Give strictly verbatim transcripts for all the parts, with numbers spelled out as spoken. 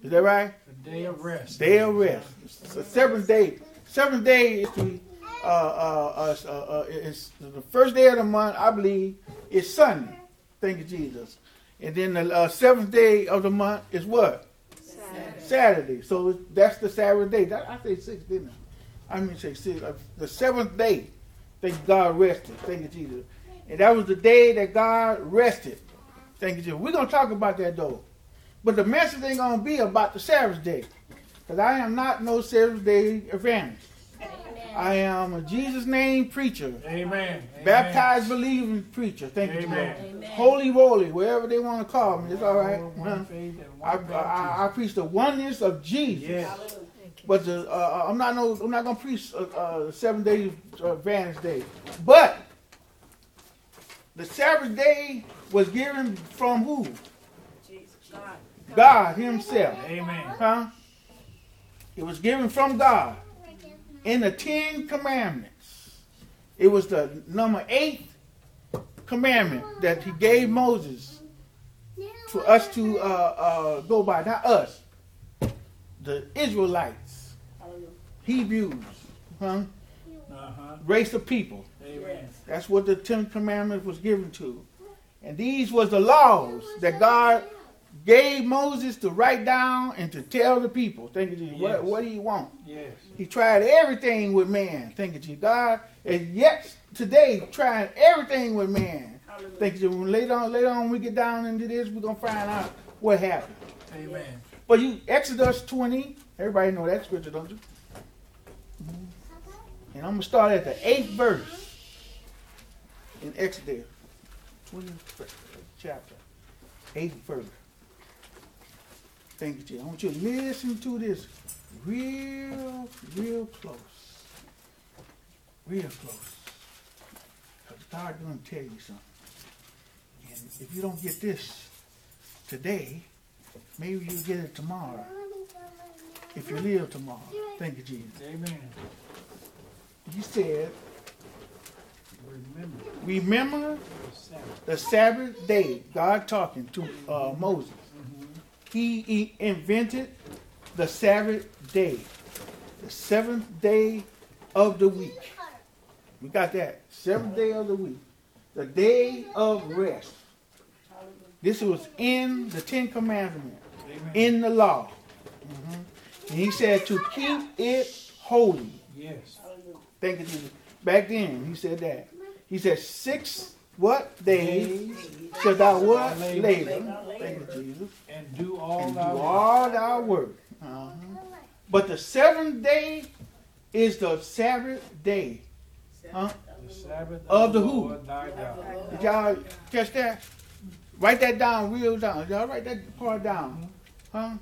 Is that right? The day of rest. Day of rest. It's the seventh day. Seventh day is the, uh, uh, uh, uh, it's the first day of the month, I believe, is Sunday. Thank you, Jesus. And then the uh, seventh day of the month is what? Saturday. Saturday. So that's the Sabbath day. That, I say six, didn't I? I mean say six. Uh, the seventh day, thank God rested. Thank you, Jesus. And that was the day that God rested. Thank you, Jesus. We're going to talk about that, though. But the message ain't going to be about the Sabbath day. Because I am not no Sabbath day evangelist. Amen. I am a Jesus name preacher. Amen. Baptized believing preacher. Thank Amen. you, Jesus. Amen. Holy roly, wherever they want to call me. It's all right. One faith and I, one I, I preach the oneness of Jesus. Yes. But the, uh, I'm not no, I'm not gonna preach uh, uh, seven days uh, Adventist day. But the Sabbath day was given from who? Jesus. God. God Himself. Amen. Huh? It was given from God in the Ten Commandments. It was the number eight commandment that He gave Moses for us to uh, uh, go by. Not us, the Israelites, Hebrews, huh? Uh-huh. Race of people. Amen. That's what the Ten Commandments was given to. And these was the laws that God gave Moses to write down and to tell the people. Thank you, Jesus. Yes. What, what do you want? Yes. He tried everything with man. Thank you, Jesus. God is yet today trying everything with man. Hallelujah. Thank you, Jesus. When later on, later on, when we get down into this, we're gonna find out what happened. Amen. But you, Exodus twenty, everybody know that scripture, don't you? And I'm gonna start at the eighth verse in Exodus, twentieth chapter, eighth verse. Thank you, Jesus. I want you to listen to this real, real close. Real close. Because God's going to tell you something. And if you don't get this today, maybe you'll get it tomorrow. If you live tomorrow. Thank you, Jesus. Amen. He said, Remember remember the Sabbath. the Sabbath day. God talking to uh, Moses. He, he invented the Sabbath day, the seventh day of the week. We got that. Seventh day of the week. The day of rest. This was in the Ten Commandments, Amen. in the law. Mhm. And he said to keep it holy. Yes. Thank you, Jesus. Back then, he said that. He said six what days shall thou what labor. Thank you, Jesus. And do all And do thy all thy work. Uh-huh. But the seventh day is the Sabbath day. Huh? the Sabbath Of the the who? Lord thy God. Did y'all catch that? Write that down real down. Y'all write that part down. Huh?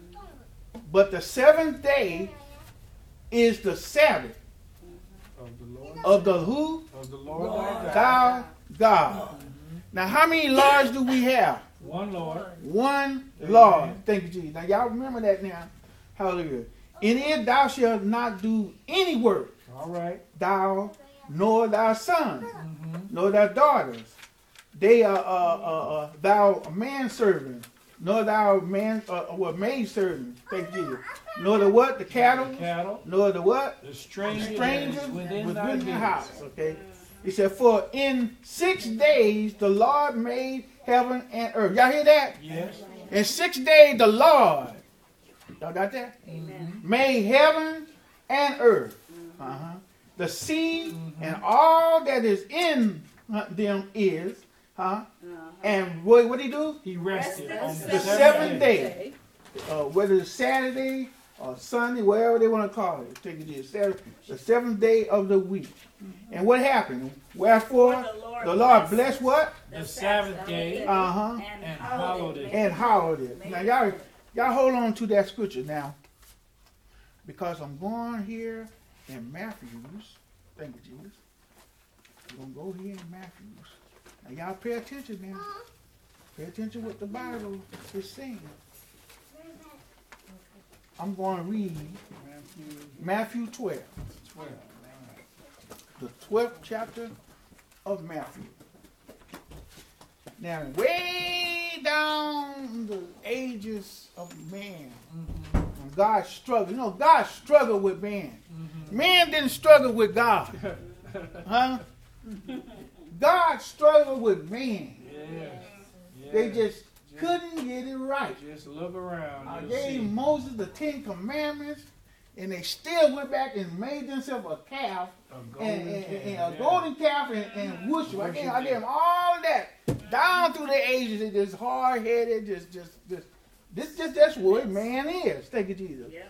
But the seventh day is the Sabbath Of the Lord. of the who? Of the Lord thy God. Thou God. Now how many laws do we have? One Lord. One Amen. law. Thank you, Jesus. Now y'all remember that now. Hallelujah. In it thou shalt not do any work, All right. thou nor thy sons, Mm-hmm. nor thy daughters. They are uh, uh, uh, thou manservant, nor thou man uh, well maidservant. Thank you, Jesus. Nor the what? The cattle, The cattle. nor the what? The stranger, Stranger that is within, within thy the gates. house. Okay. He said, for in six days the Lord made heaven and earth. Y'all hear that? Yes. In six days the Lord, y'all got that? Amen. Made heaven and earth. Uh-huh. The sea and all that is in them is, huh? And what what he do? He rested on the, The seventh day. Uh, whether it's Saturday or Sunday, whatever they want to call it. Take it to Saturday, the seventh day of the week. And what happened? Wherefore The Lord the Lord blessed blessed what? The Sabbath day Uh-huh. and hallowed it. And hallowed it. Now y'all y'all hold on to that scripture now. Because I'm going here in Matthew's. Thank you, Jesus. I'm going to go here in Matthew's. Now y'all pay attention now. Pay attention what the Bible is saying. I'm going to read Matthew Matthew twelve. twelve. The twelfth chapter of Matthew. Now, way down the ages of man, Mm-hmm. and God struggled. You know, God struggled with man. Mm-hmm. Man didn't struggle with God. Huh? God struggled with man. Yes. Yes. They just couldn't get it right. Just look around. I You'll gave see. Moses the Ten Commandments, and they still went back and made themselves a calf, A and, golden and- calf, and yeah. a golden calf, and, and worship. I gave, I gave them all of that down through the ages. They just hard headed, just, just, just. This, just, that's what man is. Thank you, Jesus. Yeah.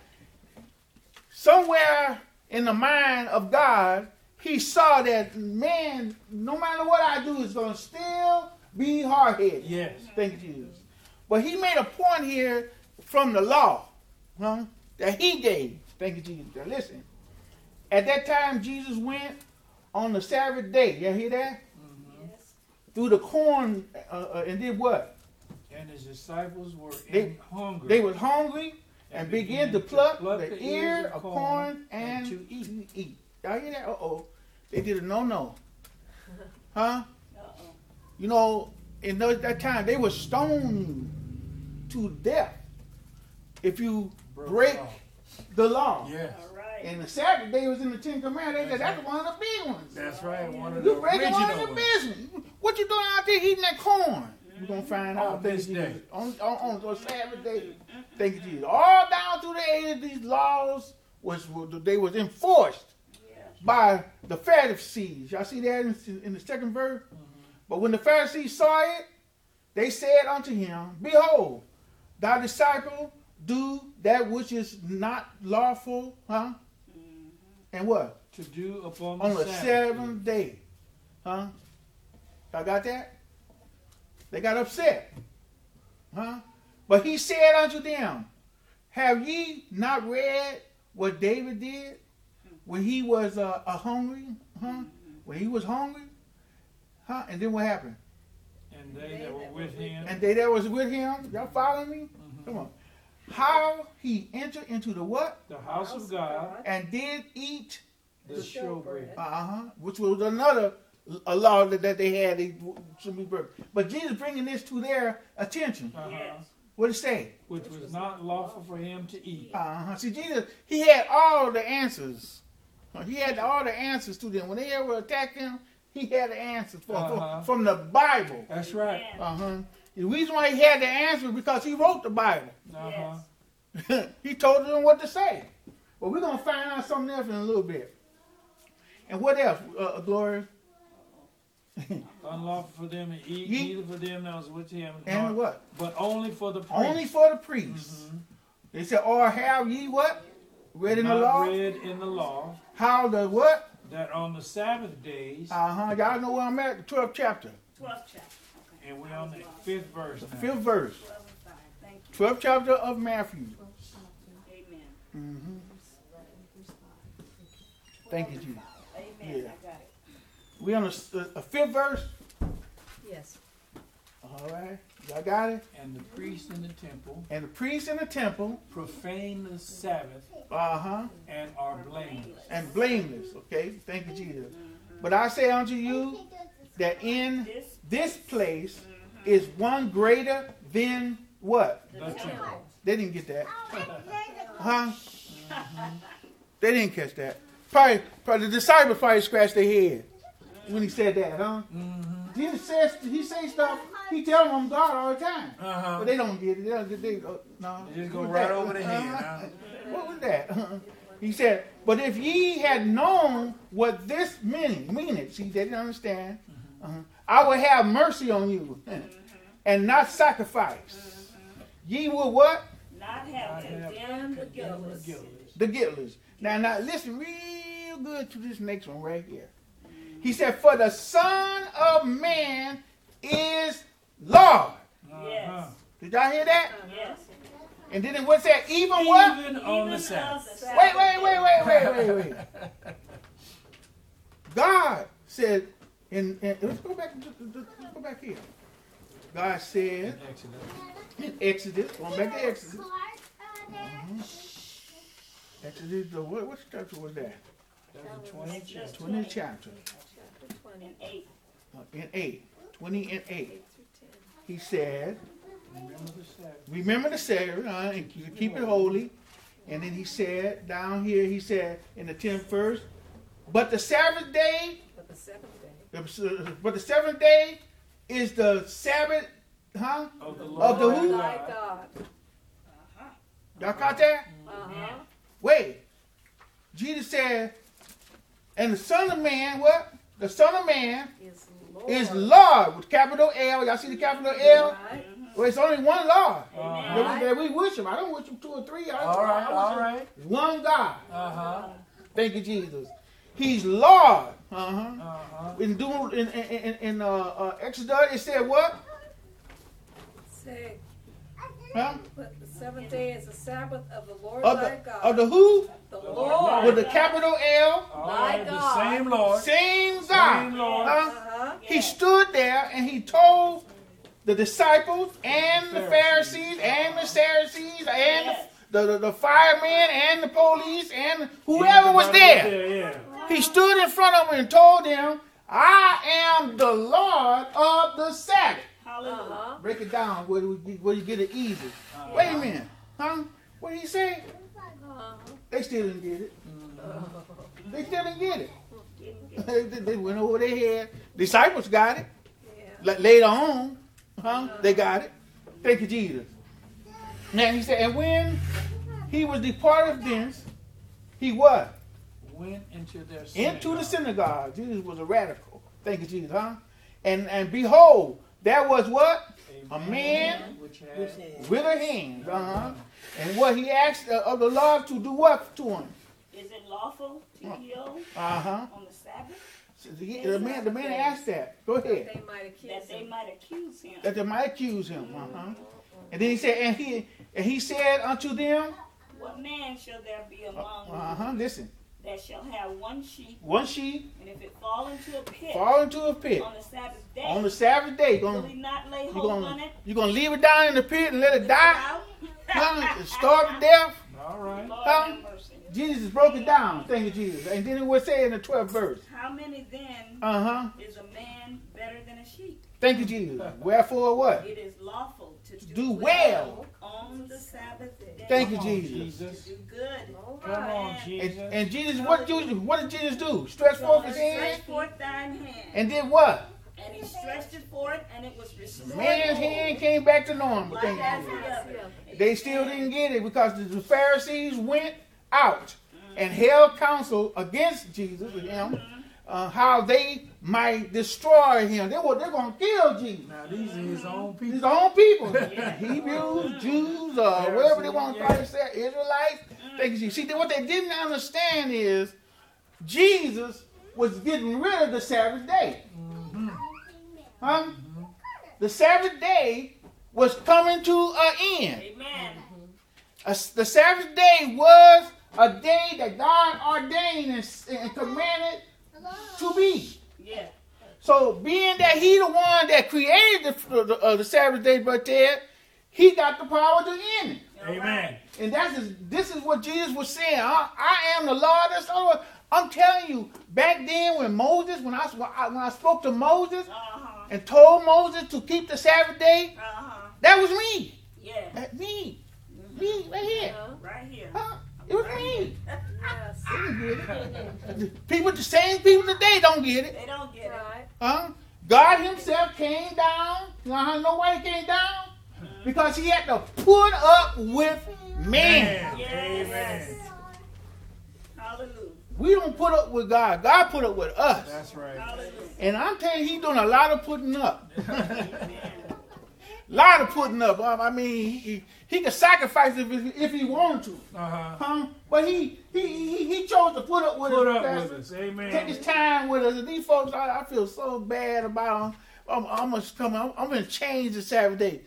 Somewhere in the mind of God, He saw that man, no matter what I do, is going to still be hard headed. Yes. Thank you, Jesus. But He made a point here from the law, huh, that He gave. Thank you, Jesus. Now listen. At that time, Jesus went on the Sabbath day. You hear that? Mm-hmm. Yes. Through the corn, uh, uh, and did what? And His disciples were They- in hunger. They was hungry and began to pluck the ear of corn and to to eat. eat. Y'all hear that? Uh-oh. They did a no-no. Huh? Uh-oh. You know, in those, that time, they were stoned to death if you Broke break the law. the law. Yes. All right. And the Sabbath day was in the Ten Commandments. They said that's one of the big ones. That's right. One of the You breaking one of original the ones. business. What you doing out there eating that corn? We're going to find On out. this Thank you, day. Jesus. On, on, on, on Sabbath day. Thank you, Jesus. All down through the ages, these laws was they was enforced Yeah. by the Pharisees. Y'all see that in, in the second verse? But when the Pharisees saw it, they said unto him, Behold, thy disciple do that which is not lawful, huh? And what? To do upon the On the Sabbath. seventh day. Huh? Y'all got that? They got upset. Huh? But he said unto them, Have ye not read what David did when he was uh, a hungry? Huh? When he was hungry? Huh? And then what happened? And they that were with him. And they that was with him, y'all follow me? Mhm. Come on. How he entered into the what? The house of God. And did eat, The The showbread. showbread. uh-huh, which was another a law that, that they had. They should be broken. But Jesus bringing this to their attention. Uh-huh. Yes. What did it say? Which was not lawful for him to eat. Uh-huh. See, Jesus, he had all the answers. Uh, He had all the answers to them. When they ever attacked him, he had the answers for, Uh-huh. for, from the Bible. That's right. Amen. Uh-huh. The reason why he had the answers because he wrote the Bible. Uh-huh. He told them what to say. But we're going to find out something else in a little bit. And what else, uh, Gloria? Unlawful for them to eat, Ye- neither for them that was with him. And nor- what? But only for the priest. Only for the priests. Mhm. They said, or have ye what? Read in the Not law? read in the law How the what? that on the Sabbath days, Uh-huh. Y'all know where I'm at? The twelfth chapter. twelfth chapter. Okay. and we're on the fifth verse The now. fifth verse. twelve and five. Thank you. twelfth chapter of Matthew. Amen. Mm-hmm. Thank you, Jesus. Amen. Yeah. I got it. We on the a fifth verse? Yes. All right. Y'all got it? And the priests in the temple And the priests in the temple, profane the Sabbath uh-huh, and are blameless. and blameless. Okay? Thank you, Jesus. But I say unto you that in This this place is one greater than what? The temple. They didn't get that. Huh? They didn't catch that. Probably, probably the disciples probably scratched their head when he said that, huh? Mm-hmm. Jesus says he say stuff. He tell them God all the time, Uh-huh. but they don't get it. They, don't, they uh, no. They just go What was right that? over the head. Uh-huh. Huh? What was that? He said, but if ye had known what this meaning, meaneth, see, they didn't understand. Uh-huh. I will have mercy on you and not sacrifice. Ye will what? not have condemned the guiltless. The guiltless. Now, now, listen real good to this next one right here. He said, for the Son of Man is Lord. Uh-huh. Did y'all hear that? Yes. And then what's that? Even what? Even on the Even Sabbath. of the Wait, wait, wait, wait, wait, wait, wait. God said, in, in let's go back, let's go back here. God said In Exodus. in Exodus, going back to Exodus. Mhm. Exodus, the, what, what chapter was that? That's the twentieth chapter. twentieth chapter. And eight. Uh, in eight. twenty and eight. He said, Remember the Sabbath. Remember the Sabbath, uh, and keep keep it holy. And then he said, down here, he said in the tenth verse, but the Sabbath day, But the seventh day. but the seventh day is the Sabbath, huh? Of the Of the Lord who? Thy God. God. Y'all caught that? Uh-huh. Wait. Jesus said, and the Son of Man, what? The Son of Man Is Lord. is Lord with capital L. Y'all see the capital L? Right. Well, it's only one Lord Uh-huh. that, we, that we worship. I don't worship two or three. I, All right, I all worship right. one God. Uh-huh. Thank you, Jesus. He's Lord. Uh-huh. Uh-huh. In, Deut- in, in, in, in uh, uh, Exodus, it said what? Say, Huh? but the seventh day is the Sabbath of the Lord Of thy the, God. of the who? the Lord. With the capital L. All Thy right, the God. same Lord. Same God. Same Lord. Huh? Uh-huh. He stood there and he told the disciples and the Pharisees and the Sadducees and the, the, the firemen and the police and whoever was there. Yeah. He stood in front of them and told them, I am the Lord of the Sabbath. Hallelujah. Uh-huh. Break it down where you, where you get it easy. Wait a minute. Huh? What did he say? Uh-huh. They still didn't get it. They still didn't get it. Didn't get they, they went over their head. Disciples got it. Yeah. L- later on, huh? They got it. Thank you, Jesus. Now he said, and when he was departed thence, he what? Went into their synagogue. Into the synagogue. Jesus was a radical. Thank you, Jesus, huh? And and behold, there was what? A man which had withered hands. Uh-huh. And what he asked uh, of the Lord to do what to him? Is it lawful to heal Uh-huh. on the Sabbath? So the, the man, the man asked that. Go ahead. They might accuse That they him. might accuse him. That they might accuse him. Uh-huh. And then he said, and he and he said unto them, What man shall there be among uh-huh, you listen, that shall have one sheep, one sheep and if it fall into a pit fall into a pit on the Sabbath day, on the Sabbath day, you're will gonna, he not lay you're hold gonna, on it? you're gonna leave it down in the pit and let it die? Out? Huh? Starve to death? all right. Lord Huh? have mercy. Jesus broke it down. Thank you, Jesus. And then it would say in the twelfth verse, How many then uh-huh, is a man better than a sheep? thank you, Jesus. Wherefore what? It is lawful to do, Do well. on the Sabbath day. Thank you, Come on, Jesus. Jesus. Do good. All Come on, right. And, Jesus. and Jesus, what, do, what did Jesus do? Stretch forth his Stretch hand forth thine hand. and did what? And he stretched it forth, and it was restored. Man's hand came back to normal. Like Thank as you, the Jesus. other. They still didn't get it because the Pharisees went out and held counsel against Jesus and him, uh, how they might destroy him. They were they're going to kill Jesus. Now these are his own These people. own people, Hebrews, Jews, uh, wherever they want to call themselves, Israelites. Thank you, Jesus. See, what they didn't understand is Jesus was getting rid of the Sabbath day. Huh? The Sabbath day was coming to an end. Amen. A- the Sabbath day was a day that God ordained and, and commanded to be. Yeah. So, being that He the one that created the, the, uh, the Sabbath day, but Ted, He got the power to end it. Amen. And that's is, this is what Jesus was saying. I, I am the Lord. That's all. I'm telling you, back then when Moses, when I when I, when I spoke to Moses Uh-huh. and told Moses to keep the Sabbath day, Uh-huh. that was me. Yeah. That me. Me right here. Uh-huh. Right here. Huh? It was me. Yes. They didn't get it. People, the same people today don't get it. They don't get it. Right. Huh? God Himself came down. You know why He came down? Because He had to put up with man. Yes. Amen. Hallelujah. We don't put up with God. God put up with us. That's right. Hallelujah. And I'm telling you, He's doing a lot of putting up. Amen. A lot of putting up. Um, I mean, he, he could sacrifice if, if he wanted to. Uh-huh. Huh? But he, he he he chose to put up with Put us. up Pastor. with us. Amen. Take his time with us. And these folks, I, I feel so bad about them. I'm, I'm gonna come. I'm, I'm gonna change the Sabbath day.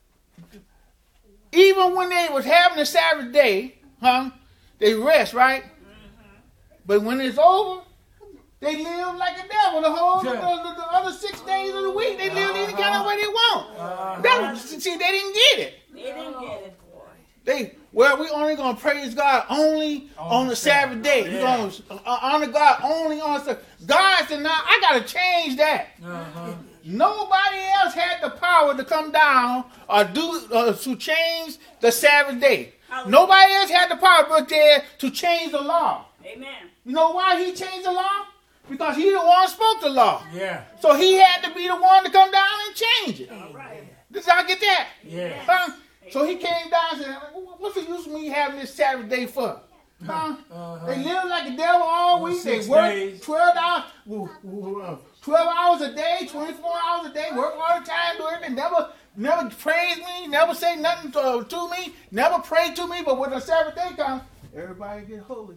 Even when they was having the Sabbath day, huh? They rest, right? But when it's over, they live like a devil. The whole the, the, the other six days of the week, they live any kind of way they want. Uh-huh. That was, see, they didn't get it. They didn't get it. They well, we only gonna praise God only on, On the the Sabbath day. We Yeah. gonna uh, honor God only on the Sabbath. God said, "Now I gotta change that. Uh-huh. Nobody else had the power to come down or do uh, to change the Sabbath day. Hallelujah. Nobody else had the power but there to change the law. Amen. You know why he changed the law? Because he the one spoke the law. Yeah. So he had to be the one to come down and change it. All right. Does y'all get that? Yeah. Huh? So he came down and said, what's the use of me having this Sabbath day for? Huh? Uh-huh. They live like the devil all week. They Six work days. twelve hours, twelve hours a day, twenty-four hours a day, work all the time, do everything. Never, never praise me, never say nothing to, to me, never pray to me. But when the Sabbath day comes, everybody get holy.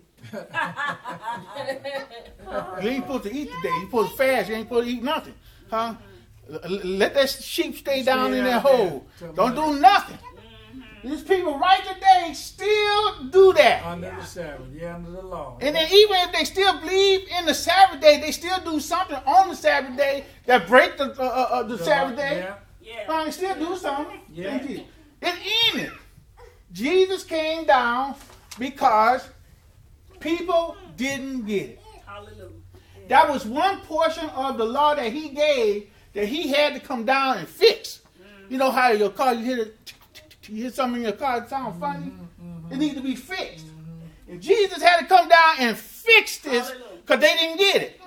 You ain't supposed to eat today. You supposed to fast. You ain't supposed to eat nothing. Huh? L- Let that sheep stay down Stay in out that there hole. till Don't Monday. do nothing. These people right today still do that. Under the Sabbath. Yeah, under the law. And then even if they still believe in the Sabbath day, they still do something on the Sabbath day that break the, uh, uh, uh, the The Sabbath law- day. Yeah. Yeah. Uh, they still do something. Yeah. Thank you. It's in it. Jesus came down because people didn't get it. Hallelujah. That was one portion of the law that he gave that he had to come down and fix. You know how your car, you hear, the, you hear something in your car that sounds funny? It needs to be fixed. And Jesus had to come down and fix this because they didn't get it.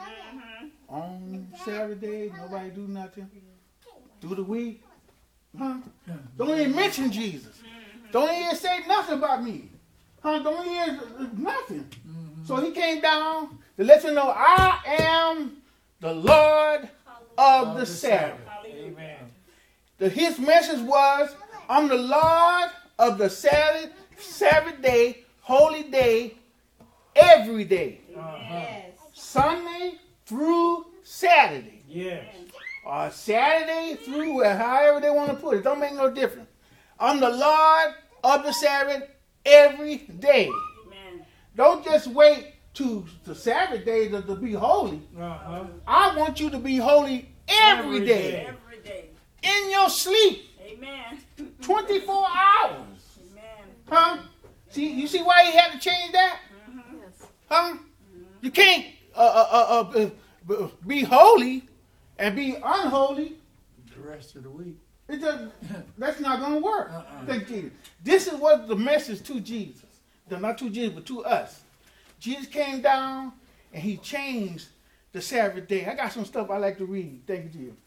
On Saturday, nobody do nothing. Do the week. Huh? Don't even mention Jesus. Don't even say nothing about me. Huh? Don't even nothing. So he came down to let you know I am the Lord of the Sabbath. Amen. The, his message was, I'm the Lord of the Sabbath, Sabbath day, holy day, every day. Uh-huh. Sunday through Saturday. Yes. Or Saturday through however they want to put it. Don't make no difference. I'm the Lord of the Sabbath every day. Amen. Don't just wait to the Sabbath day to, to be holy. Uh-huh. I want you to be holy every Every day. day. Every day. In your sleep. Amen. twenty-four hours. Amen. Huh? See, you see why he had to change that? Yes. Huh? You can't uh, uh, uh, uh, be holy and be unholy. The rest of the week. It just, that's not going to work. Uh-uh. Thank Jesus. This is what the message to Jesus. Not to Jesus, but to us. Jesus came down and he changed the Sabbath day. I got some stuff I like to read. Thank you, Jesus.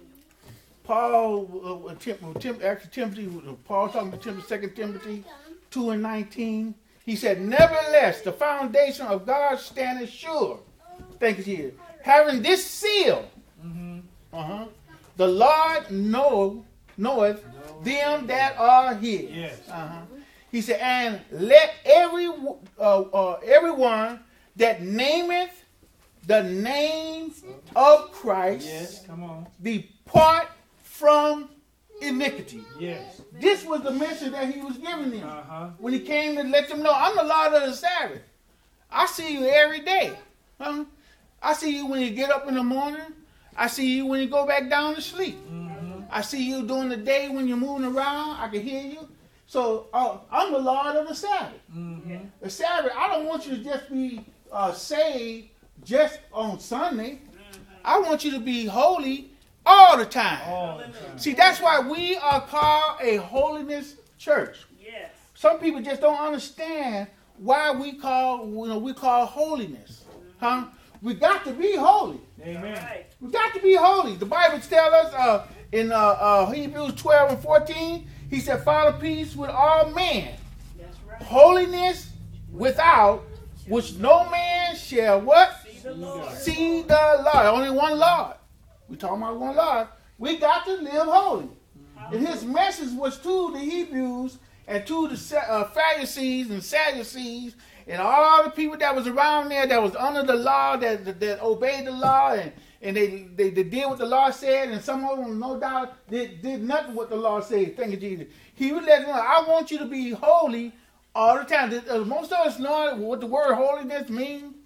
Paul, uh, Tim, Tim, actually Timothy, Paul talking to Timothy, Second Timothy two and nineteen. He said, nevertheless, the foundation of God standeth sure. Thank you, Jesus. Having this seal, Mm-hmm. uh-huh, the Lord know, knoweth them that are his. Yes. Uh-huh. He said, and let every uh, uh, everyone that nameth the name of Christ Yes. Come on. depart from iniquity. Yes. This was the message that he was giving them Uh-huh. when he came to let them know, I'm the Lord of the Sabbath. I see you every day. Huh? I see you when you get up in the morning. I see you when you go back down to sleep. Mm-hmm. I see you during the day when you're moving around. I can hear you. So uh, I'm the Lord of the Sabbath. Mm-hmm. The Sabbath, I don't want you to just be uh, saved just on Sunday. I want you to be holy all the time. All the time. See, that's why we are called a holiness church. Yes. Some people just don't understand why we call, you know, we call holiness. Huh? We got to be holy. Amen. Right. We got to be holy. The Bible tells us uh, in uh, uh, Hebrews twelve and fourteen, he said, follow peace with all men. That's right. Holiness without which no man shall what? See the Lord. See the Lord. Only one Lord. We talking about one Lord. We got to live holy. And his message was to the Hebrews and to the uh, Pharisees and Sadducees and all the people that was around there that was under the law, that that, that obeyed the law, and, and they, they, they did what the law said, and some of them, no doubt, did, did nothing what the law said. Thank you, Jesus. He would let them know, I want you to be holy all the time. Uh, Most of us know what the word holiness means.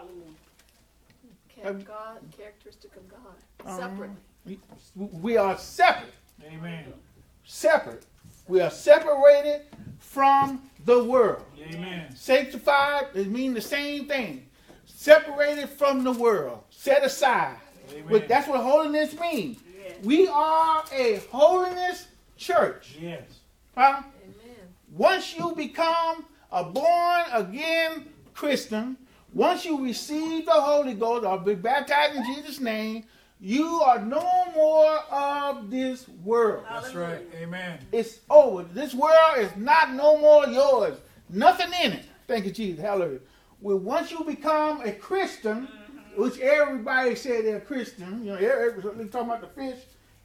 Hallelujah. Char- God, characteristic of God. Uh-huh. Separate. We, we are separate. Amen. Separate. We are separated from the world. Amen. Sanctified, it means the same thing. Separated from the world. Set aside. Amen. But that's what holiness means. Yes. We are a holiness church. Yes. Huh? Amen. Once you become a born again Christian, once you receive the Holy Ghost or be baptized in Jesus' name, you are no more of this world. That's right. Amen. It's over. This world is not no more yours. Nothing in it. Thank you, Jesus. Hallelujah. Well, once you become a Christian, mm-hmm. which everybody say they're Christian, you know, everybody talking about the fish,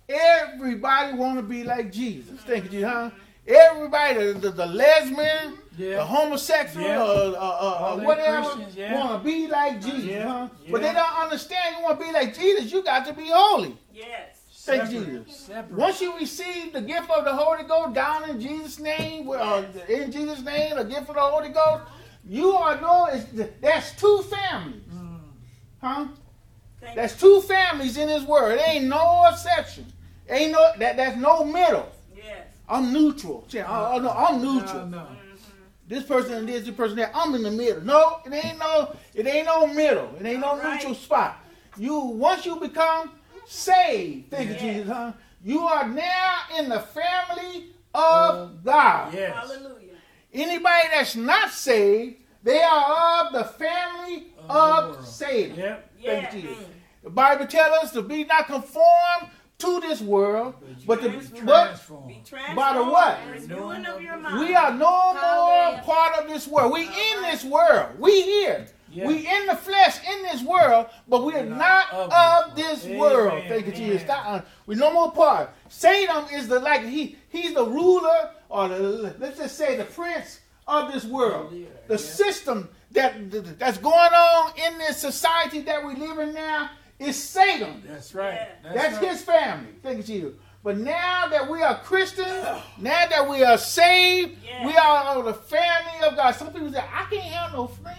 everybody want to be like Jesus. Mm-hmm. Thank you, Jesus. Huh? Everybody, the, the, the lesbian, yeah. the homosexual, yeah. uh, uh, uh, whatever, yeah. want to be like Jesus. Yeah. Huh? Yeah. But they don't understand. You want to be like Jesus, you got to be holy. Yes. Thank you, Jesus. Separate. Once you receive the gift of the Holy Ghost down in Jesus' name, uh, in Jesus' name, the gift of the Holy Ghost, you are no, that's two families. Mm. Huh? Thank that's two families in this world. There ain't no exception. Ain't no, that, that's no middle. Yes. I'm neutral. See, I, I, no, I'm neutral. No, no. Mm-hmm. This person and this, this person there. I'm in the middle. No, it ain't no, it ain't no middle. It ain't no right. neutral spot. You once you become saved, thank yes. you, Jesus, huh? You are now in the family of um, God. Yes. Hallelujah. Anybody that's not saved, they are of the family of, of Satan. Yep. Thank Yeah. you, Jesus. The Bible tells us to be not conformed to this world, but to Transform. but Be transformed. by the what? Renewing of your mind. We are no Hallelujah. more part of this world. We in this world. We here. Yeah. We in the flesh in this world, but we are We're not, not of, of this Amen. world. Thank you, Jesus. Stop. We no more part. Satan is the like he he's the ruler, or the, let's just say the prince of this world. Yeah. The Yeah. system that that's going on in this society that we live in now is Satan. That's right. Yeah. That's, That's right. his family. Thank you, Jesus. But now that we are Christians, now that we are saved, Yeah. we are of the family of God. Some people say, I can't have no friends.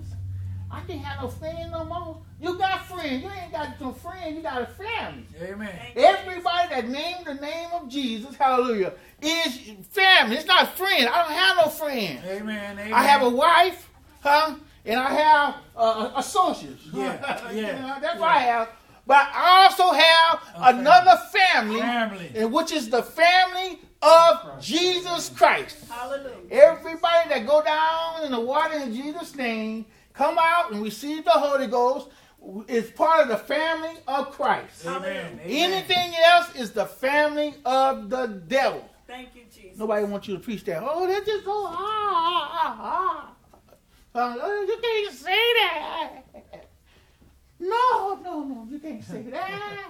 I can't have no friends no more. You got friends. You ain't got no friends. You got a family. Amen. Everybody that named the name of Jesus, hallelujah, is family. It's not friends. I don't have no friends. Amen. Amen. I have a wife, huh? And I have uh, associates. Yeah, You yeah, know, that's yeah. what I have. But I also have A another family, Family. and which is the family of Jesus Christ. Hallelujah. Everybody that go down in the water in Jesus' name, come out and receive the Holy Ghost, is part of the family of Christ. Amen. Amen. Anything else is the family of the devil. Thank you, Jesus. Nobody wants you to preach that. Oh, that's just so ah ah ah. Uh, you can't say that. No, no, no, you can't say that.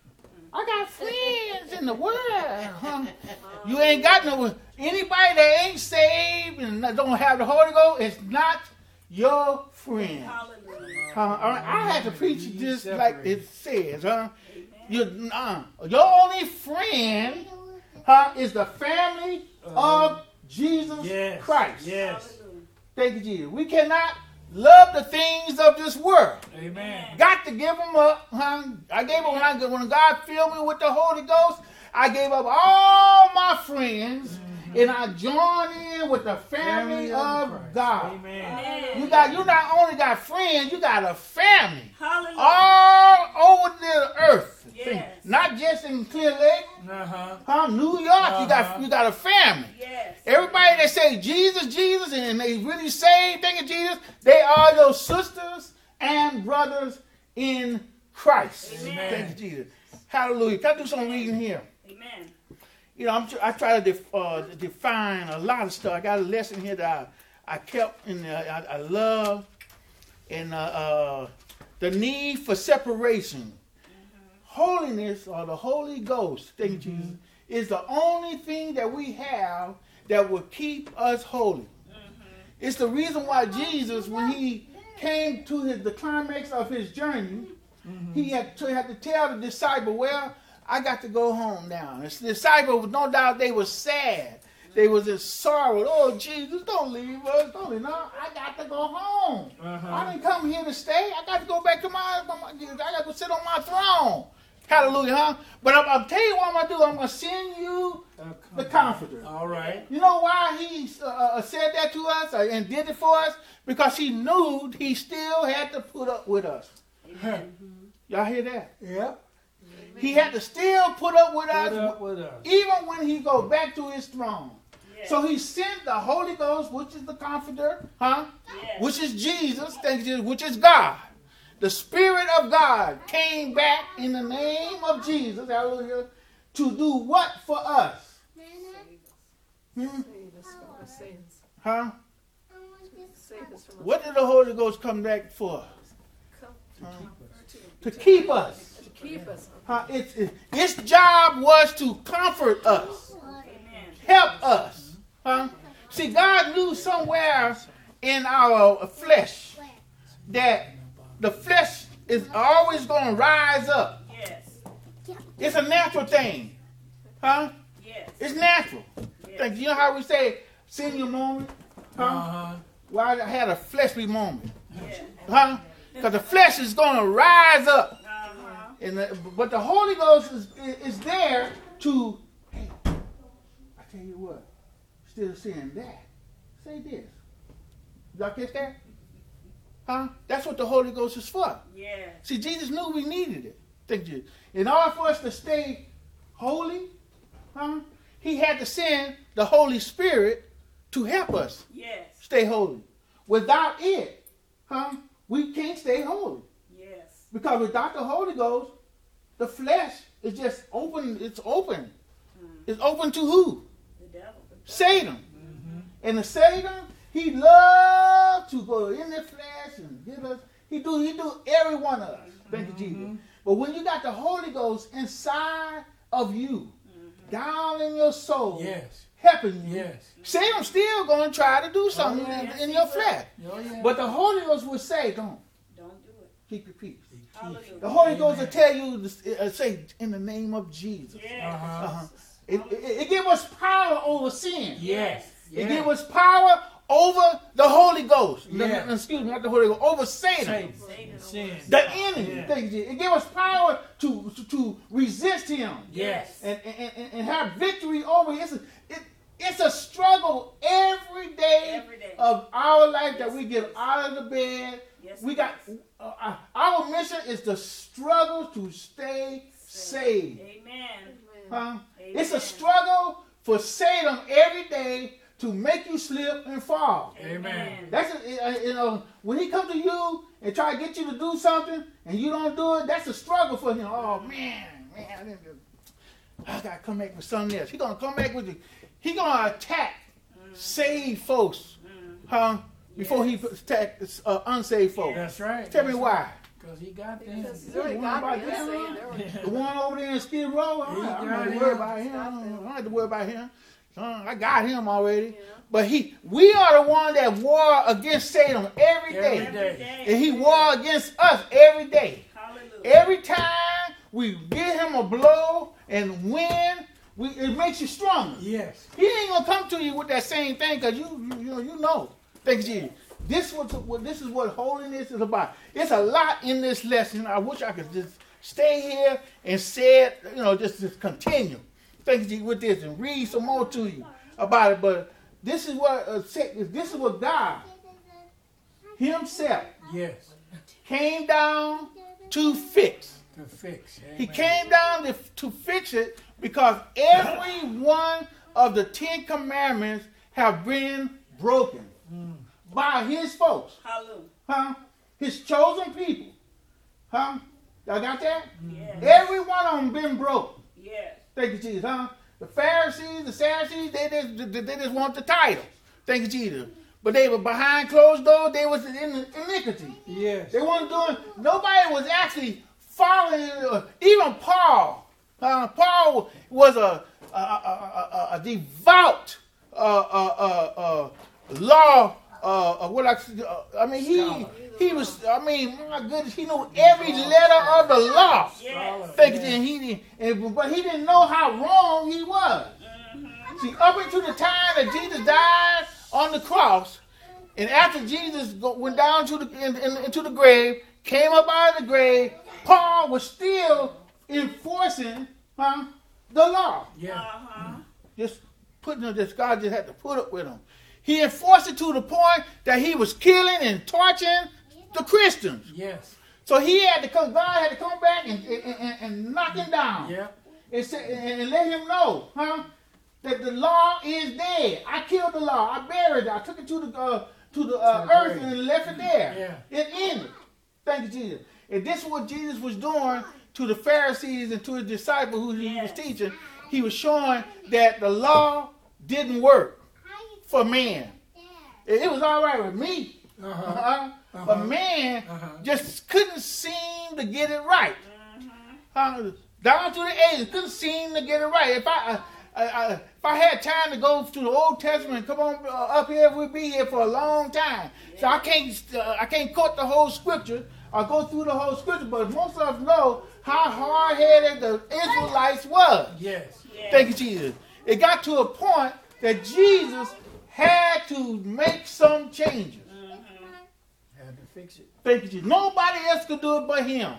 I got friends in the world. Huh? You ain't got no. Anybody that ain't saved and don't have the Holy Ghost is not your friend. Hallelujah. Uh, I had to preach this like it says, huh? You, uh, your only friend, huh, is the family of Jesus Yes. Christ. Yes. Thank you, Jesus. We cannot love the things of this world. Amen. Got to give them up. Huh? I gave up when I when God filled me with the Holy Ghost. I gave up all my friends, mm-hmm. and I joined in with the family, family of, of God. Amen. You got you not only got friends, you got a family. Hallelujah. All over the earth. Yes. Not just in Clear Lake. Uh-huh. Huh? New York, Uh-huh. you got you got a family. Yes. Everybody that say Jesus, Jesus, and they really say thinking Jesus, they are your sisters and brothers in Christ. Amen. Thank you, Jesus. Hallelujah. Can I do some reading here? Amen. You know, I'm, I try to def, uh, define a lot of stuff. I got a lesson here that I, I kept and I, I love, and uh, uh, the need for separation. Holiness, or the Holy Ghost, thank you, Jesus, is the only thing that we have that will keep us holy. Mm-hmm. It's the reason why Jesus, when he came to his, the climax of his journey, mm-hmm. he had to, had to tell the disciple, well, I got to go home now. And the disciples, no doubt, they were sad. They was in sorrow. Oh, Jesus, don't leave us. Don't leave. No, I got to go home. Uh-huh. I didn't come here to stay. I got to go back to my, my I got to go sit on my throne. Hallelujah, huh? But I'm, I'm tell you what I'm going to do. I'm going to send you the Comforter. All right. You know why he uh, uh, said that to us uh, and did it for us? Because he knew he still had to put up with us. Amen. Y'all hear that? Yep. He had to still put up with Put us, up with us. even when he go back to his throne. Yes. So he sent the Holy Ghost, which is the Comforter, huh? Yes. Which is Jesus, thank you, which is God. The Spirit of God came back in the name of Jesus, hallelujah, to do what for us? Hmm? Save us from our sins. Huh? Save us from our What did the Holy Ghost come back for? Come To keep us. to keep us. Huh? Its, its job was to comfort us, Amen. help us. Huh? See, God knew somewhere in our flesh that the flesh is always going to rise up. Yes. It's a natural thing. Huh? Yes. It's natural. Yes. Think, you know how we say, senior moment? Huh? Uh-huh. Well, I had a fleshly moment. Yes. Huh? Because the flesh is going to rise up. Uh-huh. And the, but the Holy Ghost is, is there to, hey, I tell you what, still saying that. Say this. Y'all catch that? Huh? That's what the Holy Ghost is for. Yes. See, Jesus knew we needed it. Thank you. In order for us to stay holy, huh, he had to send the Holy Spirit to help us Yes. stay holy. Without it, huh, we can't stay holy. Yes. Because without the Holy Ghost, the flesh is just open. It's open. It's open to who? The devil. Satan. And the Satan, he loves to go in the flesh and get us. He do, he do every one of us. Thank you, Jesus. But when you got the Holy Ghost inside of you, down in your soul, Yes. helping you, Yes. Satan's still going to try to do something yeah. in, Yes, in he your will. flesh. Oh, yeah. But the Holy Ghost will say, don't. Don't do it. Keep your peace. Hallelujah. The Holy Ghost will tell you, to, uh, say, in the name of Jesus. Yes. Uh-huh. Uh-huh. It, it, it gives us power over sin. Yes. It Yes. gives us power over the Holy Ghost. No, Yeah. no, excuse me, not the Holy Ghost. Over Satan. Satan. Satan. Sin. The enemy. Yeah. Thank you. It gives us power to, to, to resist him. Yes. And, and, and, and have victory over it. It's a, it, it's a struggle every day, Every day. of our life that we get out of the bed. Yes, We it got is. uh, uh, our mission is to struggle to stay saved. Amen. Huh? Amen. It's a struggle for Satan every day to make you slip and fall. Amen. That's a, uh, you know, when he comes to you and try to get you to do something and you don't do it, that's a struggle for him. Oh man, man, I, didn't do- I gotta come back with something else. He gonna come back with you. He gonna attack saved folks, huh? Before he attacks uh, unsaved folks. That's right. Tell me why. Because he got them. Because he's already got me saying there The one over there in Skid Row, I don't He have got to him. worry about him. I don't, I don't have to worry about him. Uh, I got him already. Yeah. But he, we are the one that war against Satan every day. Every day. Every day. And he war against us every day. Hallelujah. Every time we give him a blow and win, we, it makes you stronger. Yes. He ain't gonna come to you with that same thing because you, you, you know, you know. Thank you. This was what this is what holiness is about. It's a lot in this lesson. I wish I could just stay here and say it, you know, just, just continue. Thank you with this and read some more to you about it. But this is what uh, this is what God Himself Yes. came down to fix. To fix. He Amen. came down to, to fix it because every one of the Ten Commandments have been broken by His folks, Hallelujah. huh? His chosen people, huh? Y'all got that? Yes. Every one of them been broken. Yes. Thank you, Jesus, huh? The Pharisees, the Sadducees, they just, they just want the title. Thank you, Jesus. But they were behind closed doors. They was in iniquity. Yes. They weren't doing. Nobody was actually following. Uh, even Paul. Uh, Paul was a a, a, a, a devout uh, uh, uh, uh, law. Uh, uh, what I, uh, I mean, he he was. I mean, my goodness, he knew every letter of the law. Yes. Thank you, and he didn't, and, but he didn't know how wrong he was. See, up until the time that Jesus died on the cross, and after Jesus go, went down to the in, in, into the grave, came up out of the grave, Paul was still enforcing huh, the law. Yeah. Uh-huh. Just putting it, this God just had to put up with him. He enforced it to the point that he was killing and torturing the Christians. Yes. So he had to come, God had to come back and, and, and, and knock him down. Yeah. And, say, and let him know, huh, that the law is dead. I killed the law. I buried it. I took it to the uh, to the uh, To the earth grave. and left it there. Yeah. It ended. Thank you, Jesus. And this is what Jesus was doing to the Pharisees and to his disciples who he was teaching. He was showing that the law didn't work for man. It, it was all right with me. Uh-huh. Uh-huh. Uh-huh. But man Uh-huh. just couldn't seem to get it right. Uh, down to the ages, couldn't seem to get it right. If I, I, I, if I had time to go to the Old Testament, come on uh, up here, we'd be here for a long time. So I can't, uh, I can't quote the whole scripture or go through the whole scripture. But most of us know how hard-headed the Israelites was. Yes. Thank you, Jesus. It got to a point that Jesus had to make some changes. Had to fix it. Thank you, Jesus. Nobody else could do it but him.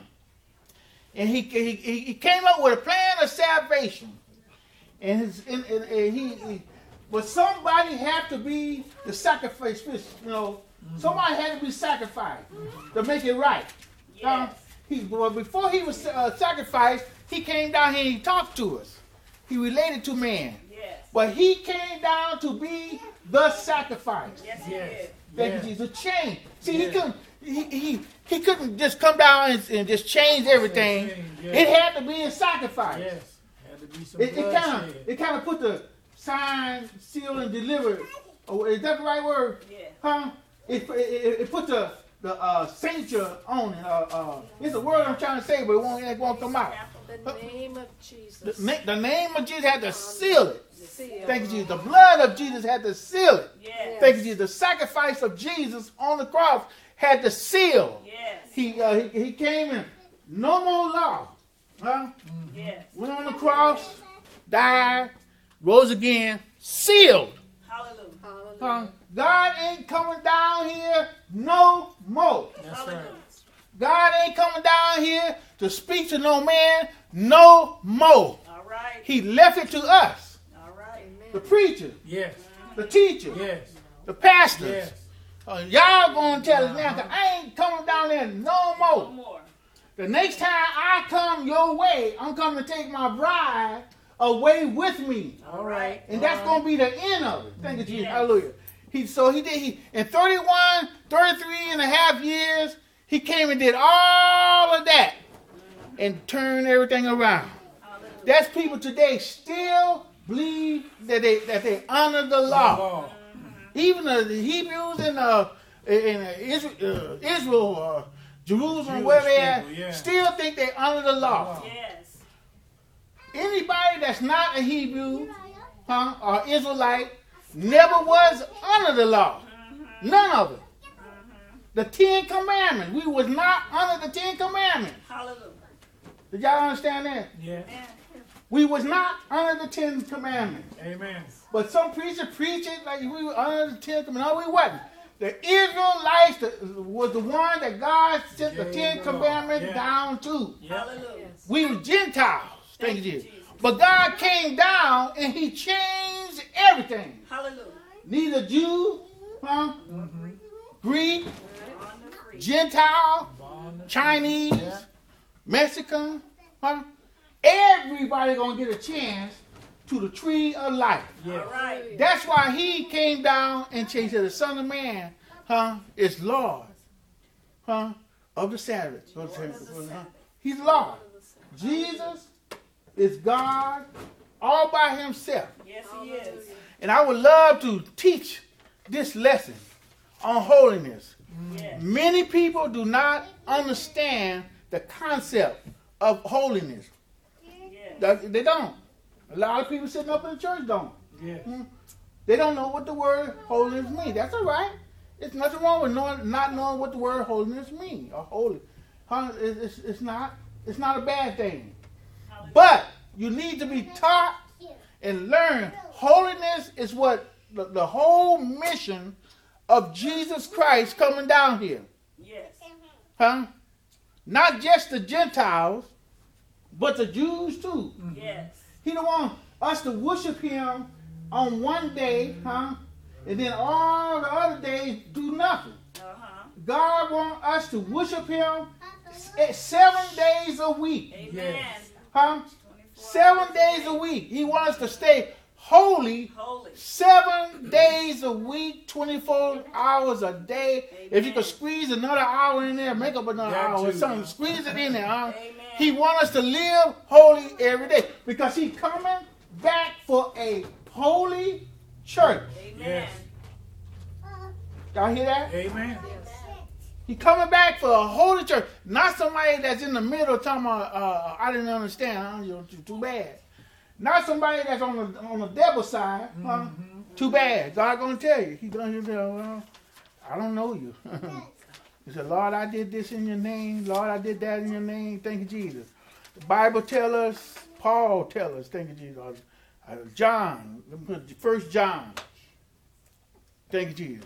And he, he, he came up with a plan of salvation. And, his, and, and, and he, he, but somebody had to be the sacrifice, you know. Mm-hmm. Somebody had to be sacrificed mm-hmm. to make it right. Yes. Uh, he, well, before he was uh, sacrificed, he came down here and he talked to us. He related to man. Yes. But he came down to be the sacrifice. Yes, he Yes. did. Thank Yes. you, Jesus. A change. See, Yes. he couldn't. He, he he couldn't just come down and, and just change everything. Change, yes. It had to be a sacrifice. Yes. Had to be some It, it kind bloodshed. of it kind of put the sign, seal, and deliver. Oh, is that the right word? Yeah. Huh? It it, it put the the uh, signature on it. Uh, uh, it's a word I'm trying to say, but it won't it won't come out. The name of Jesus. The, na- the name of Jesus had to seal it. Seal. Thank you, Jesus. The blood of Jesus had to seal it. Yes. Thank you, Jesus. The sacrifice of Jesus on the cross had to seal. Yes. He, uh, he he came in. No more law. Huh? Yes. Went on the cross, died, rose again, sealed. Hallelujah. Hallelujah. Huh? God ain't coming down here no more. That's Hallelujah. right. God ain't coming down here to speak to no man no more. All right. He left it to us, All right. the preacher, Yes. the teacher, Yes. the pastors. Yes. Uh, y'all gonna tell us now, 'cause I ain't coming down there no No more. more. The next time I come your way, I'm coming to take my bride away with me. All right. And that's going to be the end of it. Thank you, Jesus. Yes. Hallelujah. He, so he did, he, in thirty-one, thirty-three and a half years, he came and did all of that and turned everything around. Hallelujah. That's people today still believe that they that they honor the law. Law. Even the, the Hebrews in, uh, in uh, Israel, uh, Israel uh, Jerusalem, Jewish where they at, people, yeah. still think they honor the law. Law. Yes. Anybody that's not a Hebrew, huh, or Israelite, never was under the law. None of it. The Ten Commandments. We was not under the Ten Commandments. Hallelujah. Did y'all understand that? Yeah. Amen. We was not under the Ten Commandments. Amen. But some preacher preach it like we were under the Ten Commandments. No, we wasn't. The Israelites the, was the one that God sent the Gave Ten the law. Commandments Yeah. down to. Yeah. Hallelujah. Yes. We were Gentiles. Thank you, Thank you, Jesus. Jesus. But God came down and he changed everything. Hallelujah. Neither Jew, huh, Mm-hmm. Greek, On the free. Gentile, Bond. Chinese, Yeah. Mexican, huh? Everybody gonna get a chance to the tree of life. Yeah. All right. That's why he came down and changed it. The Son of Man, huh, is Lord, huh, of the Sabbath. Huh? He's Lord. Jesus is God all by himself. Yes, he is. And I would love to teach this lesson on holiness. Yes. Many people do not understand the concept of holiness. Yes. They they don't. A lot of people sitting up in the church don't. Yeah. They don't know what the word holiness means. That's all right. There's nothing wrong with knowing, not knowing what the word holiness means or holy. Huh? It's, it's, it's not. It's not a bad thing. But you need to be taught and learn. Holiness is what the, the whole mission of Jesus Christ coming down here. Yes. Huh? Not just the Gentiles, but the Jews too. Yes. He don't want us to worship him on one day, huh? And then all the other days do nothing. Uh-huh. God wants us to worship him eh, seven days a week. Amen. Huh? Seven days a week. He wants us to stay holy, Holy. seven days a week, twenty-four hours a day. Amen. If you could squeeze another hour in there, make up another That hour or too. something, squeeze it in there. Huh? Amen. He wants us to live holy every day because he's coming back for a holy church. Amen. Yes. Y'all hear that? Amen. He's coming back for a holy church, not somebody that's in the middle talking about, uh, I didn't understand, huh? You're too, too bad. Not somebody that's on the on the devil side, huh? Too bad. God gonna tell you. He's gonna tell you, well, I don't know you. He said, Lord, I did this in your name. Lord, I did that in your name. Thank you, Jesus. The Bible tell us, Paul tell us, thank you, Jesus. Uh, John, First John. Thank you, Jesus.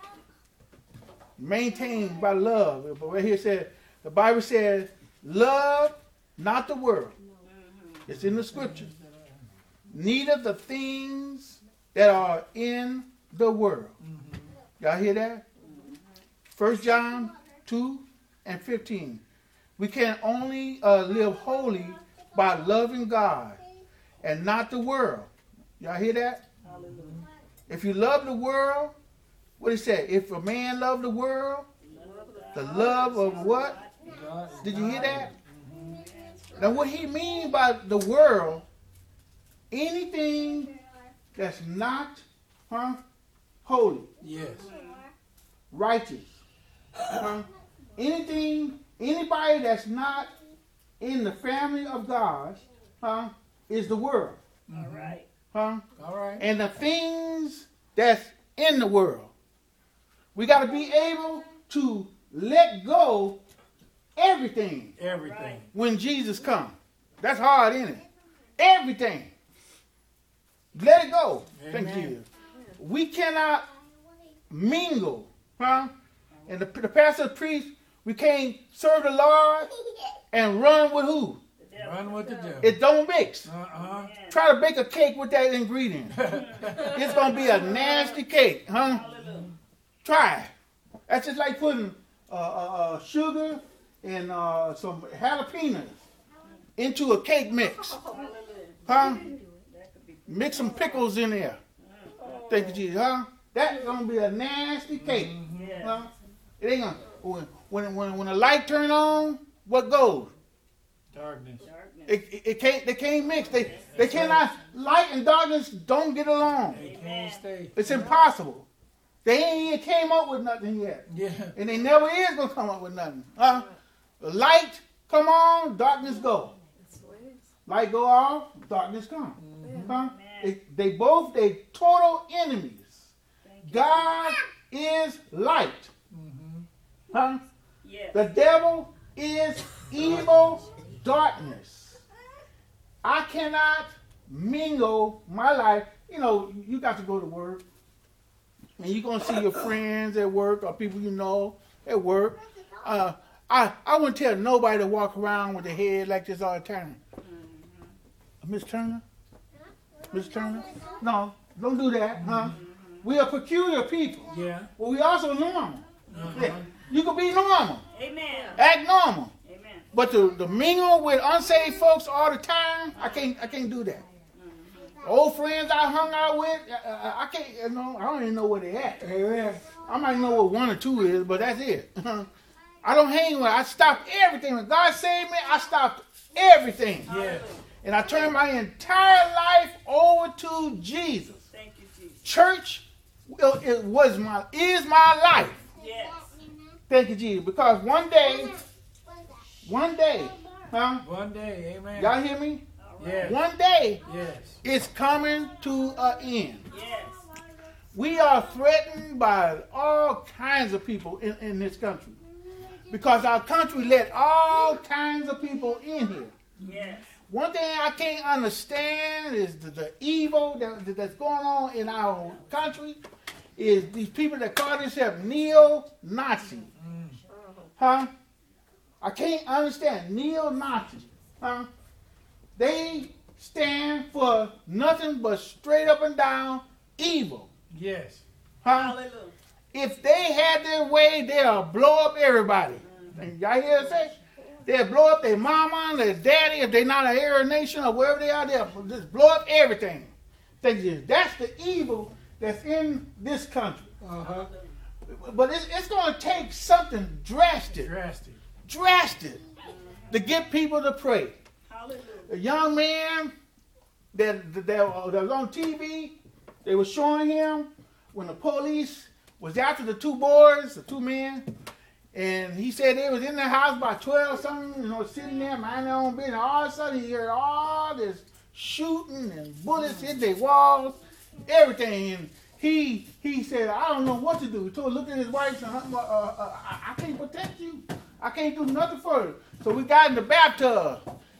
Maintained by love. But right here it said, the Bible says, love not the world. It's in the scripture. Neither the things that are in the world. Y'all hear that? First John two and fifteen. We can only uh, live holy by loving God and not the world. Y'all hear that? Hallelujah. If you love the world, what it say? If a man love the world, the love of what? God, Did you hear that? Now what he mean by the world, anything that's not huh, holy, yes. righteous, huh, anything, anybody that's not in the family of God, huh, is the world. All right. Huh? All right. And the things that's in the world. We got to be able to let go everything Everything. when Jesus comes. That's hard, isn't it? Everything. Let it go. Thank Amen. you. We cannot mingle, huh? And the, the pastor priest, we can't serve the Lord and run with who? Run with the devil. It don't mix. Uh-uh. Try to bake a cake with that ingredient. It's going to be a nasty cake, huh? Hallelujah. Try it. That's just like putting uh, uh, uh, sugar and uh, some jalapenos into a cake mix. Hallelujah. Huh? That could be. Mix some pickles in there. Thank you, Jesus. Huh? That's going to be a nasty cake. Yeah. Huh? It ain't gonna, when, when, when, when the light turn on, what goes? Darkness. Darkness. It, it, it can't. They can't mix. They they cannot. Light and darkness don't get along. They can't stay. It's impossible. They ain't even came up with nothing yet, Yeah. and they never is gonna come up with nothing. Huh? The light come on, darkness go. Light go off, darkness come. Huh? They, they both they total enemies. God is light. Huh? Yes. The devil is evil darkness. I cannot mingle my life. You know, you got to go to work. And you're going to see your friends at work or people you know at work. Uh, I, I wouldn't tell nobody to walk around with their head like this all the time. Miss Turner? Miss Turner? No, don't do that, huh? We are peculiar people. Yeah. But we also normal. Uh-huh. Yeah. You can be normal. Amen. Act normal. Amen. But to, to mingle with unsaved folks all the time, I can't I can't do that. Old friends I hung out with, I, I, I can't, you know, I don't even know where they at. Amen. I might know what one or two is, but that's it. I don't hang with, I stopped everything. When God saved me, I stopped everything. Yes. And I turned my entire life over to Jesus. Thank you, Jesus. Church it, it was my is my life. Yes. Thank you, Jesus. Because one day, one day, huh? One day. Amen. Y'all hear me? Yes. One day, Yes. it's coming to an end. Yes. We are threatened by all kinds of people in, in this country. Because our country let all kinds of people in here. Yes. One thing I can't understand is the, the evil that, that's going on in our country is these people that call themselves neo-Nazi. Huh? I can't understand. Neo-Nazi. Huh? They stand for nothing but straight up and down evil. Yes. Huh? Hallelujah. If they had their way, they'll blow up everybody. And y'all hear it say? They'll blow up their mama and their daddy if they're not an Aryan nation or wherever they are. They'll just blow up everything. Thank you. That's the evil that's in this country. Uh-huh. But it's, it's going to take something drastic, Drastic. drastic, to get people to pray. Hallelujah. A young man that, that, that was on T V, they were showing him when the police was after the two boys, the two men, and he said they was in the house by twelve something, you know, sitting there minding their own business. All of a sudden he heard all this shooting and bullets hit their walls, everything. And he he said, I don't know what to do. He told, looked at his wife and said, uh, uh, I, I can't protect you. I can't do nothing for you. So we got in the bathtub.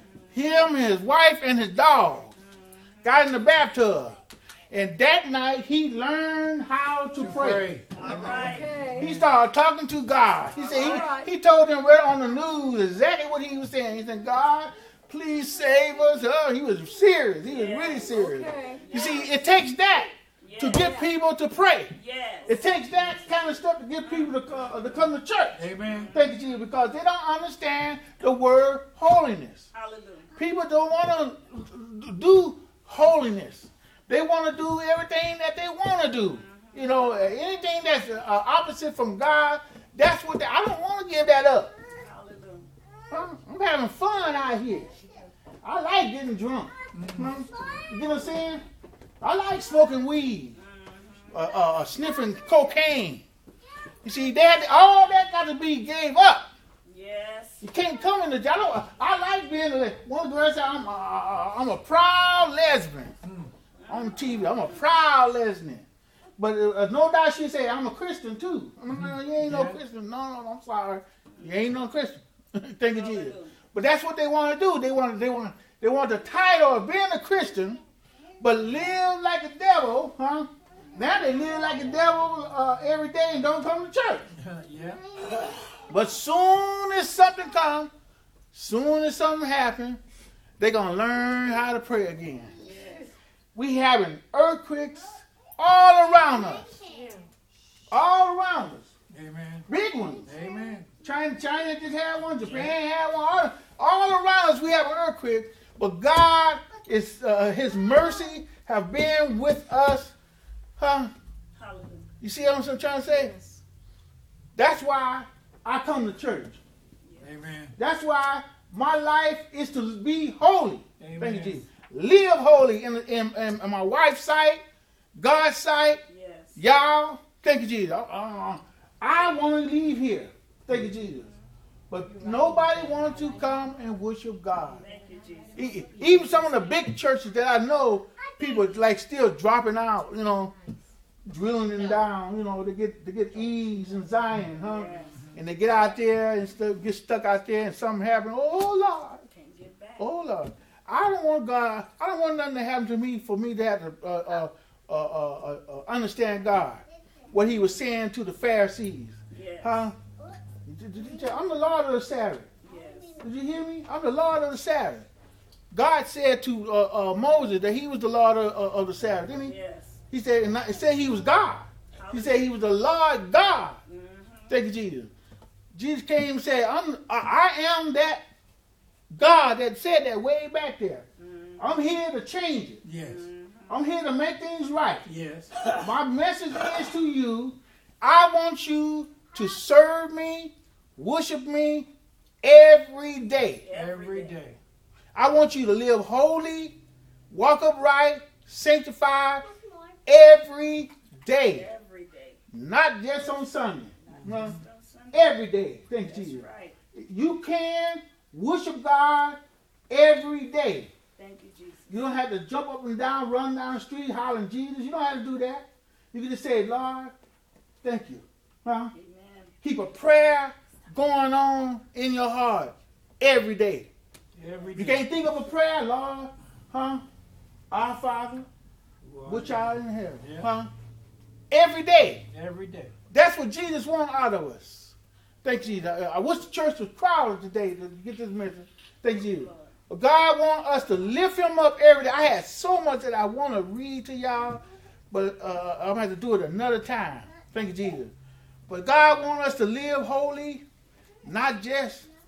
Him, his wife, and his dog got in the bathtub. And that night, he learned how to, to pray. pray. All right. Okay. He started talking to God. He said he, he told them right on the news exactly what he was saying. He said, God, please save us. Oh, he was serious. He was really serious. Okay. You see, it takes that to get people to pray. Yes. It takes that kind of stuff to get people to, uh, to come to church. Amen. Thank you, Jesus, because they don't understand the word holiness. Hallelujah. People don't want to do holiness. They want to do everything that they want to do. You know, anything that's uh, opposite from God, that's what they, I don't want to give that up. Hallelujah. Huh? I'm having fun out here. I like getting drunk. Huh? You get what I'm saying? I like smoking weed, uh, uh, sniffing cocaine. You see, they had to, all that got to be gave up. Yes. You can't come in the. I, don't, I like being a, one girl said I'm a, I'm a proud lesbian on T V. I'm a proud lesbian. But uh, no doubt she say I'm a Christian too. I'm like, you ain't no Christian. No, no, no, I'm sorry. You ain't no Christian. Thank you, Jesus. But that's what they want to do. They want they want they want the title of being a Christian, but live like a devil, huh? Now they live like a devil uh, every day and don't come to church. Yeah. But soon as something comes, soon as something happens, they're going to learn how to pray again. Yes. We having earthquakes all around us. All around us. Amen. Big ones. Amen. China, China just had one. Japan had one. All, all around us we have an earthquake. But God, is uh, His mercy have been with us. Huh? Hallelujah. You see what I'm trying to say? That's why I come to church. Amen. That's why my life is to be holy. Amen. Thank you, Jesus. Live holy in, in, in, in my wife's sight, God's sight. Yes. Y'all, thank you, Jesus. Uh, I want to leave here. Thank you, Jesus. But nobody wants to come and worship God. Thank you, Jesus. E- Even some of the big churches that I know, people like still dropping out, you know, drilling them down, you know, to get to get ease in Zion, huh? Yes. And they get out there and st- get stuck out there and something happens. Oh, Lord. Can't get back. Oh, Lord. I don't want God, I don't want nothing to happen to me for me to have to uh, uh, uh, uh, uh, understand God. What He was saying to the Pharisees. Yes. Huh? Did- did you tell- I'm the Lord of the Sabbath. Yes. Did you hear me? I'm the Lord of the Sabbath. God said to uh, uh, Moses that He was the Lord of, of, of the Sabbath, didn't He? Yes. He said, and it said He was God. He said He was the Lord God. Mm-hmm. Thank you, Jesus. Jesus came and said, I'm, I I am that God that said that way back there. Mm-hmm. I'm here to change it. Yes. I'm here to make things right. Yes. My message is to you, I want you to serve me, worship me every day. Every day. I want you to live holy, walk upright, sanctified every day. Every day. Not just on Sunday. No, On Sunday. every day. Thank you, That's Jesus. right. You can worship God every day. Thank you, Jesus. You don't have to jump up and down, run down the street, hollering Jesus. You don't have to do that. You can just say, Lord, thank you. Huh? Amen. Keep a prayer going on in your heart every day. Every day. You can't think of a prayer, Lord, huh? Our Father, Well, which art in heaven, Yeah. huh? Every day. Every day. That's what Jesus wants out of us. Thank you, Jesus. I, I wish the church was crowded today to get this message. Thank you, Jesus. But God wants us to lift Him up every day. I had so much that I want to read to y'all, but uh, I'm going to have to do it another time. Thank you, Jesus. But God wants us to live holy, not just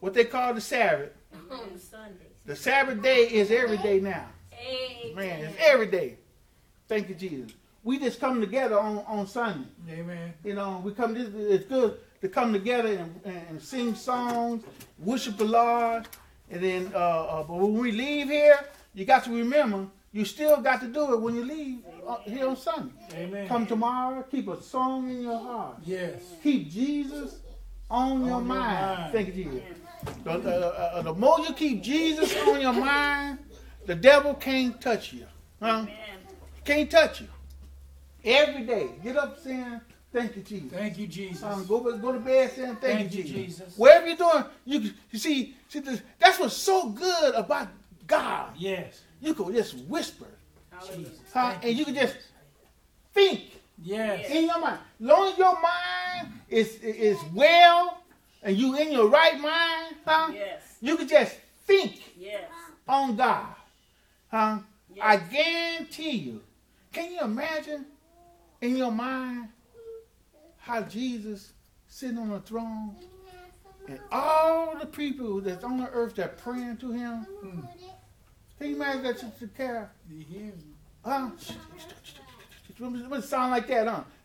what they call the Sabbath. On Sundays. The Sabbath day is every day now. Amen. Man, it's every day. Thank you, Jesus. We just come together on, on Sunday. Amen. You know, we come. This, it's good to come together and, and, and sing songs, worship the Lord, and then. Uh, uh, but when we leave here, you got to remember, you still got to do it when you leave uh, here on Sunday. Amen. Come tomorrow, keep a song in your heart. Yes. Keep Jesus on, On your your mind. mind. Thank you, Jesus. The, the, uh, the more you keep Jesus on your mind, the devil can't touch you. Huh? Amen. Can't touch you. Every day, get up saying, thank you, Jesus. Thank you, Jesus. Um, go, go to bed saying, thank, Thank you, you, Jesus. Jesus. Whatever you're doing, you, you see, see this, that's what's so good about God. Yes. You can just whisper, Hallelujah. huh? Thank and you, you can just think Yes. in your mind. As long as your mind is, is well and you in your right mind, huh? Yes. You can just think Yes. on God. Huh? Yes. I guarantee you. Can you imagine in your mind how Jesus sitting on the throne and all the people that's on the earth that praying to him? Mm. Can you imagine that to care? He hears me. Huh? What it sound like that, huh?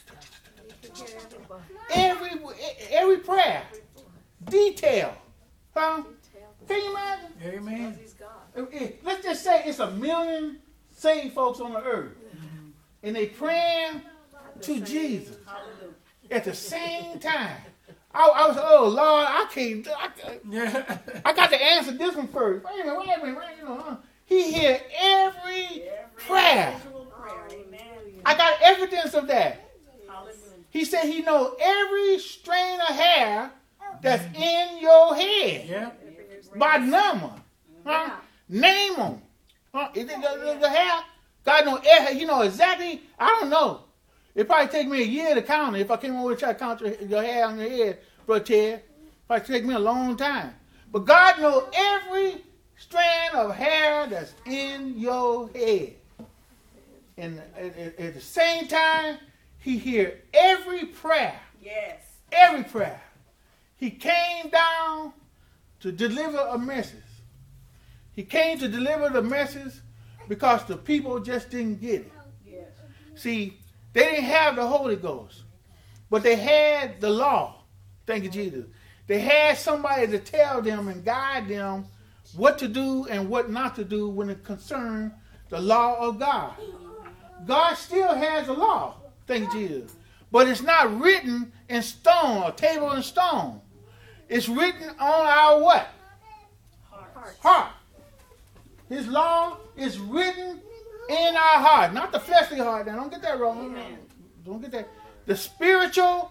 Every every prayer, detail, huh? Can you imagine? Amen. He's God. If- if- Let's just say it's a million saved folks on the earth, and they praying to Jesus Hallelujah. at the same time. I, I was, oh Lord, I can't. I, can't- Yeah. I got to answer this one first. Wait a minute, wait a minute, wait, you know, huh? He hear every Every prayer. individual prayer. Amen. I got evidence of that. Hallelujah. He said he know every strain of hair that's in your head Yeah. by number. Huh? Name them. Huh? Is it the, the, the hair? God know every, you know exactly. I don't know. It probably take me a year to count it. If I came over and try to count your, your hair on your head, Brother Ted, probably take me a long time. But God know every strand of hair that's in your head. And at, at, at the same time, he hear every prayer. Yes. Every prayer. He came down to deliver a message. He came to deliver the message because the people just didn't get it. Yes. See, they didn't have the Holy Ghost, but they had the law. Thank you, Jesus. They had somebody to tell them and guide them what to do and what not to do when it concerned the law of God. God still has a law. Thank you, Jesus. But it's not written in stone, a table in stone. It's written on our what? Heart. Heart. His law is written in our heart. Not the fleshly heart. Now, don't get that wrong. Amen. Don't get that. The spiritual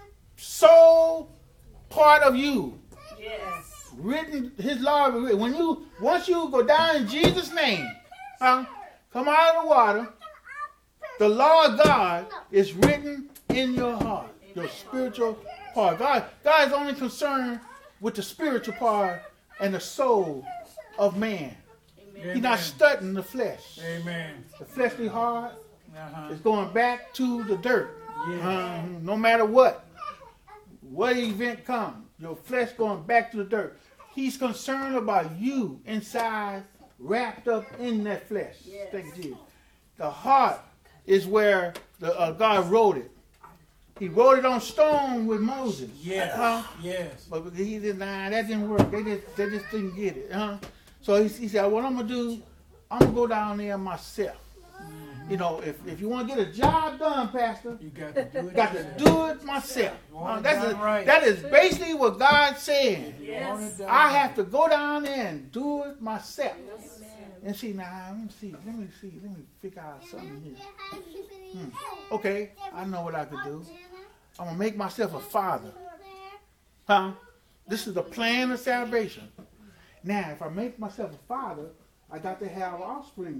soul part of you. Yes. Written, his law. When you, once you go down in Jesus' name, huh, come out of the water, the law of God is written in your heart. Your spiritual part. God, God is only concerned with the spiritual part and the soul of man. Amen. He's not studying the flesh. Amen. The fleshly heart Uh-huh. is going back to the dirt. Yeah. Uh, no matter what. What event comes, your flesh going back to the dirt. He's concerned about you inside, wrapped up in that flesh. Yes. Thank you, Jesus. The heart is where the, uh, God wrote it. He wrote it on stone with Moses. Yes. Huh? Yes. But he did nah, that didn't work. They just they just didn't get it. Huh? So he, he said, what I'm gonna do, I'm gonna go down there myself. You know, if, if you want to get a job done, Pastor, You got to do it. got to do it myself. Want Uh, it that's done a- right. That is basically what God's saying. Want it done I right. have to go down there and do it myself. Amen. And see, now, let me see, let me see, let me figure out something here. Hmm. Okay, I know what I could do. I'm going to make myself a father. Huh? This is the plan of salvation. Now, if I make myself a father, I got to have offspring.